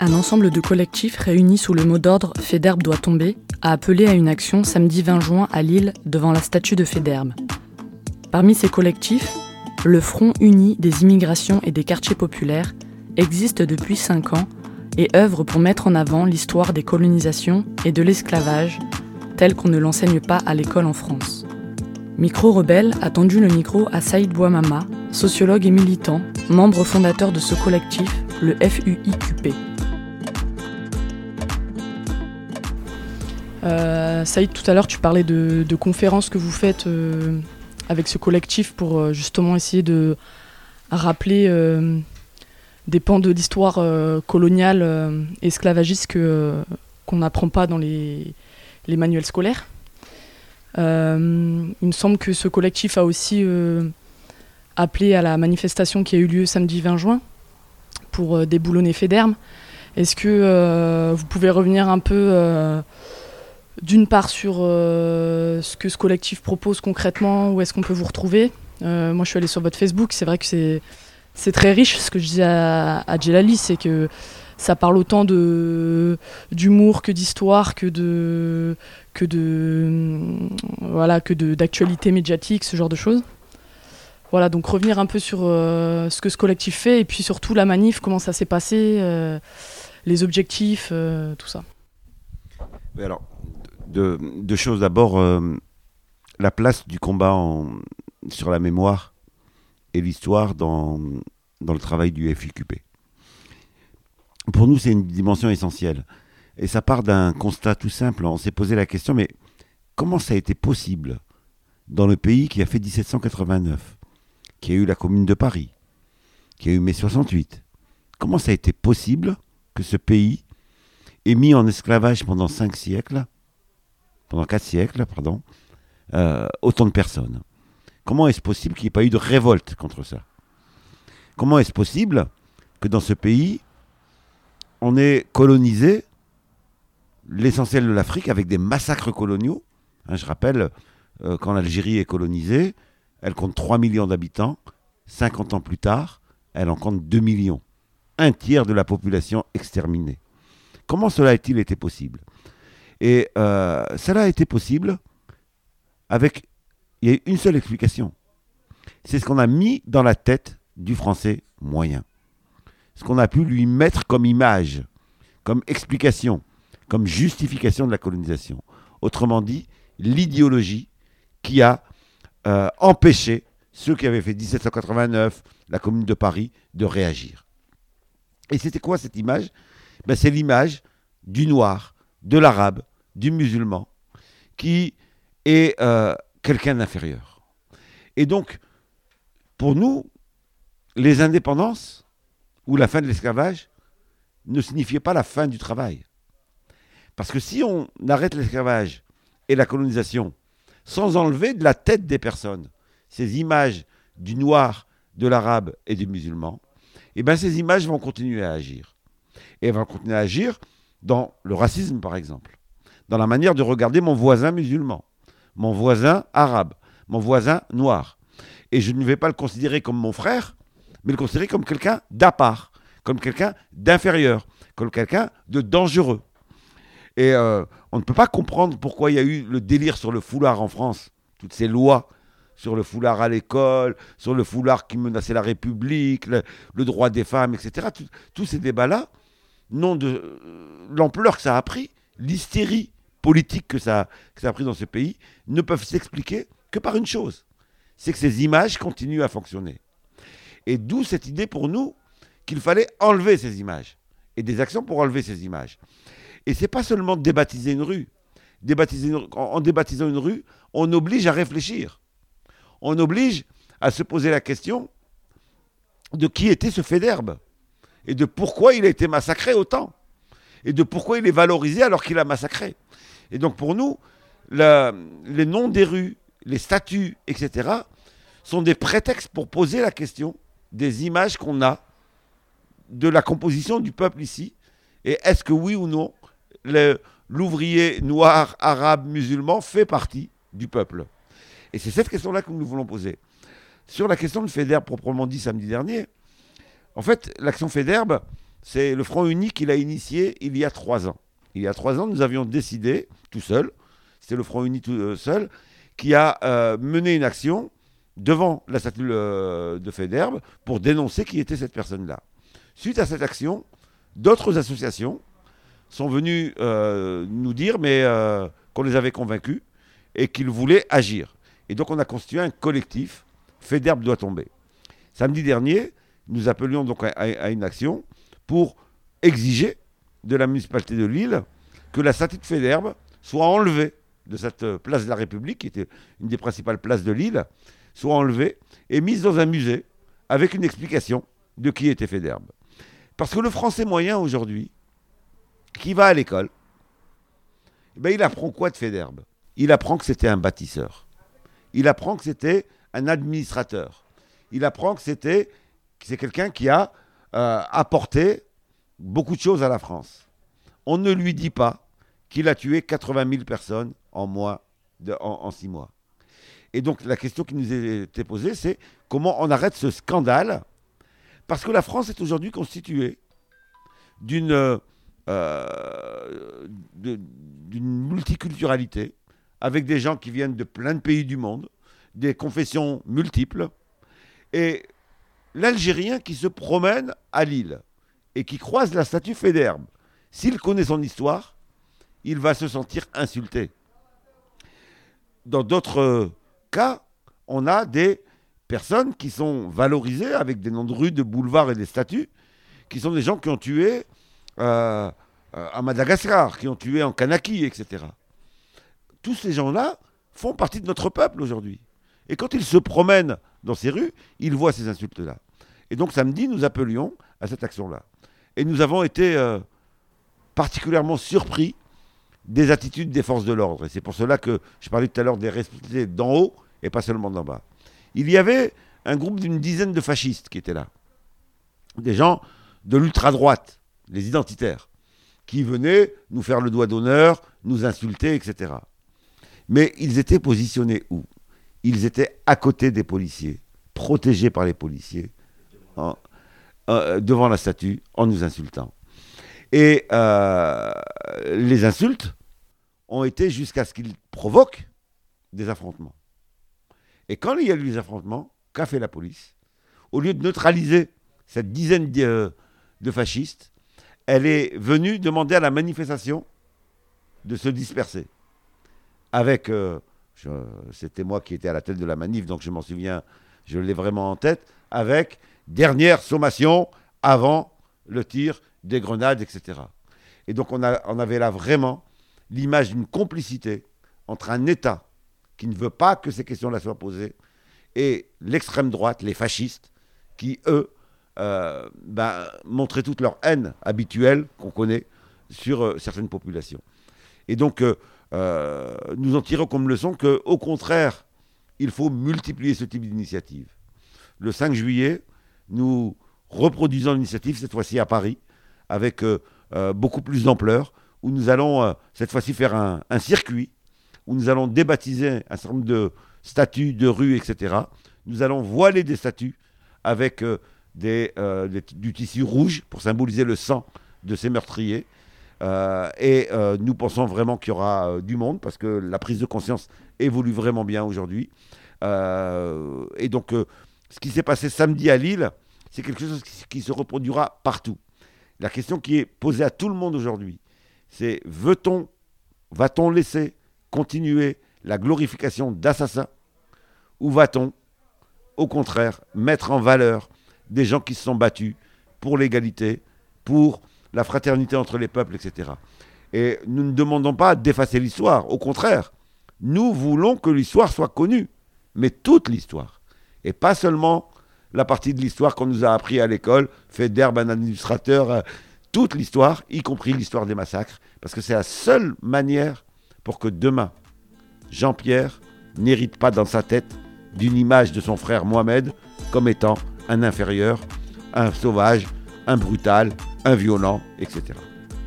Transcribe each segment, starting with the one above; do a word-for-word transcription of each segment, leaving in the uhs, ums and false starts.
Un ensemble de collectifs réunis sous le mot d'ordre « Faidherbe doit tomber » a appelé à une action samedi vingt juin à Lille devant la statue de Faidherbe. Parmi ces collectifs, le Front uni des immigrations et des quartiers populaires existe depuis cinq ans et œuvre pour mettre en avant l'histoire des colonisations et de l'esclavage, tel qu'on ne l'enseigne pas à l'école en France. Micro Rebelle a tendu le micro à Saïd Bouamama, sociologue et militant, membre fondateur de ce collectif, le F U I Q P. Euh, Saïd, tout à l'heure, tu parlais de, de conférences que vous faites euh, avec ce collectif pour euh, justement essayer de rappeler euh, des pans de l'histoire euh, coloniale euh, esclavagiste que, euh, qu'on n'apprend pas dans les, les manuels scolaires. Euh, il me semble que ce collectif a aussi euh, appelé à la manifestation qui a eu lieu samedi vingt juin pour euh, déboulonner Faidherbe. Est-ce que euh, vous pouvez revenir un peu euh, d'une part sur euh, ce que ce collectif propose concrètement, où est-ce qu'on peut vous retrouver? euh, Moi je suis allée sur votre Facebook, c'est vrai que c'est, c'est très riche. Ce que je disais à, à Djellali, c'est que ça parle autant de, d'humour que d'histoire, que, de, que, de, voilà, que de, d'actualité médiatique, ce genre de choses. Voilà, donc revenir un peu sur euh, ce que ce collectif fait et puis surtout la manif, comment ça s'est passé, euh, les objectifs, euh, tout ça. Mais alors, deux, deux choses. D'abord, euh, la place du combat en, sur la mémoire et l'histoire dans, dans le travail du F I Q P. Pour nous, c'est une dimension essentielle. Et ça part d'un constat tout simple. On s'est posé la question, mais comment ça a été possible dans le pays qui a fait dix-sept cent quatre-vingt-neuf, qui a eu la Commune de Paris, qui a eu mai soixante-huit? Comment ça a été possible que ce pays ait mis en esclavage pendant cinq siècles, pendant quatre siècles, pardon, euh, autant de personnes? Comment est-ce possible qu'il n'y ait pas eu de révolte contre ça? Comment est-ce possible que dans ce pays, on ait colonisé l'essentiel de l'Afrique avec des massacres coloniaux? Hein, je rappelle, euh, quand l'Algérie est colonisée, elle compte trois millions d'habitants. cinquante ans plus tard, elle en compte deux millions. Un tiers de la population exterminée. Comment cela a-t-il été possible? Et euh, cela a été possible avec... Il y a une seule explication. C'est ce qu'on a mis dans la tête du français moyen. Ce qu'on a pu lui mettre comme image, comme explication, comme justification de la colonisation. Autrement dit, l'idéologie qui a euh, empêché ceux qui avaient fait dix-sept cent quatre-vingt-neuf, la Commune de Paris, de réagir. Et c'était quoi cette image? Ben, c'est l'image du noir, de l'arabe, du musulman, qui est euh, quelqu'un d'inférieur. Et donc, pour nous, les indépendances ou la fin de l'esclavage ne signifiait pas la fin du travail. Parce que si on arrête l'esclavage et la colonisation sans enlever de la tête des personnes ces images du noir, de l'arabe et du musulman, eh bien ces images vont continuer à agir. Et elles vont continuer à agir dans le racisme, par exemple, dans la manière de regarder mon voisin musulman, mon voisin arabe, mon voisin noir. Et je ne vais pas le considérer comme mon frère, mais le considérer comme quelqu'un d'à part, comme quelqu'un d'inférieur, comme quelqu'un de dangereux. Et euh, on ne peut pas comprendre pourquoi il y a eu le délire sur le foulard en France, toutes ces lois sur le foulard à l'école, sur le foulard qui menaçait la République, le, le droit des femmes, et cetera. Tout, tous ces débats-là, non de euh, l'ampleur que ça a pris, l'hystérie politique que ça, que ça a pris dans ce pays, ne peuvent s'expliquer que par une chose, c'est que ces images continuent à fonctionner. Et d'où cette idée pour nous qu'il fallait enlever ces images, et des actions pour enlever ces images. Et ce n'est pas seulement débaptiser une rue. Débaptiser une, en, en débaptisant une rue, on oblige à réfléchir. On oblige à se poser la question de qui était ce Faidherbe et de pourquoi il a été massacré autant et de pourquoi il est valorisé alors qu'il a massacré. Et donc pour nous, la, les noms des rues, les statues, et cetera sont des prétextes pour poser la question des images qu'on a de la composition du peuple ici. Et est-ce que oui ou non, le, l'ouvrier noir, arabe, musulman fait partie du peuple? Et c'est cette question-là que nous voulons poser. Sur la question de Faidherbe proprement dit samedi dernier, en fait, l'action Faidherbe, c'est le Front Uni qu'il a initié il y a trois ans. Il y a trois ans, nous avions décidé, tout seul, c'était le Front Uni tout seul, qui a euh, mené une action devant la statue euh, de Faidherbe pour dénoncer qui était cette personne-là. Suite à cette action, d'autres associations sont venues euh, nous dire mais, euh, qu'on les avait convaincus et qu'ils voulaient agir. Et donc on a constitué un collectif, Faidherbe doit tomber. Samedi dernier, nous appelions donc à, à une action pour exiger de la municipalité de Lille que la statue de Faidherbe soit enlevée de cette place de la République, qui était une des principales places de Lille, soit enlevée et mise dans un musée avec une explication de qui était Faidherbe. Parce que le français moyen aujourd'hui, qui va à l'école, eh ben, il apprend quoi de Faidherbe? Il apprend que c'était un bâtisseur. Il apprend que c'était un administrateur. Il apprend que c'était que c'est quelqu'un qui a euh, apporté beaucoup de choses à la France. On ne lui dit pas qu'il a tué quatre-vingt mille personnes en, mois de, en, en six mois. Et donc la question qui nous a été posée, c'est comment on arrête ce scandale? Parce que la France est aujourd'hui constituée d'une, euh, de, d'une multiculturalité, avec des gens qui viennent de plein de pays du monde, des confessions multiples, et l'Algérien qui se promène à Lille et qui croise la statue Faidherbe, s'il connaît son histoire, il va se sentir insulté. Dans d'autres cas, on a des personnes qui sont valorisées avec des noms de rues, de boulevards et des statues, qui sont des gens qui ont tué euh, à Madagascar, qui ont tué en Kanaki, et cetera. Tous ces gens-là font partie de notre peuple aujourd'hui. Et quand ils se promènent dans ces rues, ils voient ces insultes-là. Et donc samedi, nous appelions à cette action-là. Et nous avons été euh, particulièrement surpris des attitudes des forces de l'ordre. Et c'est pour cela que je parlais tout à l'heure des responsabilités d'en haut et pas seulement d'en bas. Il y avait un groupe d'une dizaine de fascistes qui étaient là. Des gens de l'ultra-droite, les identitaires, qui venaient nous faire le doigt d'honneur, nous insulter, et cetera. Mais ils étaient positionnés où? Ils étaient à côté des policiers, protégés par les policiers, en, euh, devant la statue, en nous insultant. Et euh, les insultes ont été jusqu'à ce qu'ils provoquent des affrontements. Et quand il y a eu des affrontements, qu'a fait la police? Au lieu de neutraliser cette dizaine de, de fascistes, elle est venue demander à la manifestation de se disperser. Avec, euh, je, c'était moi qui étais à la tête de la manif, donc je m'en souviens, je l'ai vraiment en tête, avec dernière sommation avant le tir des grenades, et cetera. Et donc on, a, on avait là vraiment l'image d'une complicité entre un État qui ne veut pas que ces questions-là soient posées et l'extrême droite, les fascistes, qui, eux, euh, ben, montraient toute leur haine habituelle qu'on connaît sur euh, certaines populations. Et donc, euh, euh, nous en tirons comme leçon qu'au contraire, il faut multiplier ce type d'initiative. Le cinq juillet, nous reproduisons l'initiative, cette fois-ci à Paris, avec euh, euh, beaucoup plus d'ampleur, où nous allons euh, cette fois-ci faire un, un circuit, où nous allons débaptiser un certain nombre de statues, de rues, et cetera. Nous allons voiler des statues avec euh, des, euh, des, du tissu rouge pour symboliser le sang de ces meurtriers. Euh, et euh, nous pensons vraiment qu'il y aura euh, du monde, parce que la prise de conscience évolue vraiment bien aujourd'hui. Euh, et donc, euh, ce qui s'est passé samedi à Lille, c'est quelque chose qui, qui se reproduira partout. La question qui est posée à tout le monde aujourd'hui, c'est veut-on, va-t-on laisser continuer la glorification d'assassins, ou va-t-on, au contraire, mettre en valeur des gens qui se sont battus pour l'égalité, pour la fraternité entre les peuples, et cetera. Et nous ne demandons pas d'effacer l'histoire, au contraire, nous voulons que l'histoire soit connue, mais toute l'histoire, et pas seulement la partie de l'histoire qu'on nous a appris à l'école, Faidherbe, un administrateur, euh, toute l'histoire, y compris l'histoire des massacres, parce que c'est la seule manière pour que demain, Jean-Pierre n'hérite pas dans sa tête d'une image de son frère Mohamed comme étant un inférieur, un sauvage, un brutal, un violent, et cetera.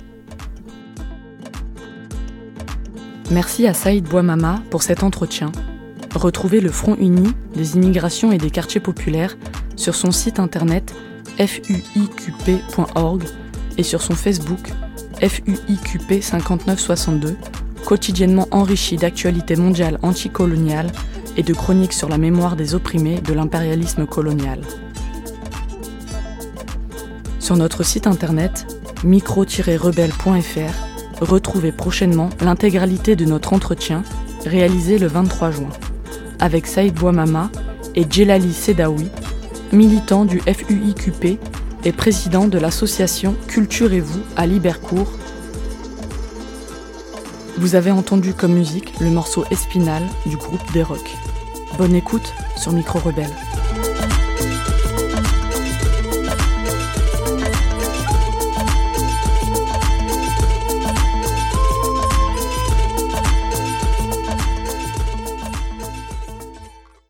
Merci à Saïd Bouamama pour cet entretien. Retrouvez le Front Uni des immigrations et des quartiers populaires sur son site internet f u i q p point org et sur son Facebook F U I Q P cinquante-neuf soixante-deux, quotidiennement enrichi d'actualités mondiales anticoloniales et de chroniques sur la mémoire des opprimés de l'impérialisme colonial. Sur notre site internet micro tiret rebelle point f r, retrouvez prochainement l'intégralité de notre entretien réalisé le vingt-trois juin avec Saïd Bouamama et Djelali Sedaoui, militant du F U I Q P et président de l'association Culturez-vous à Libercourt. Vous avez entendu comme musique le morceau Espinal du groupe Des Rocs. Bonne écoute sur Micro Rebelle.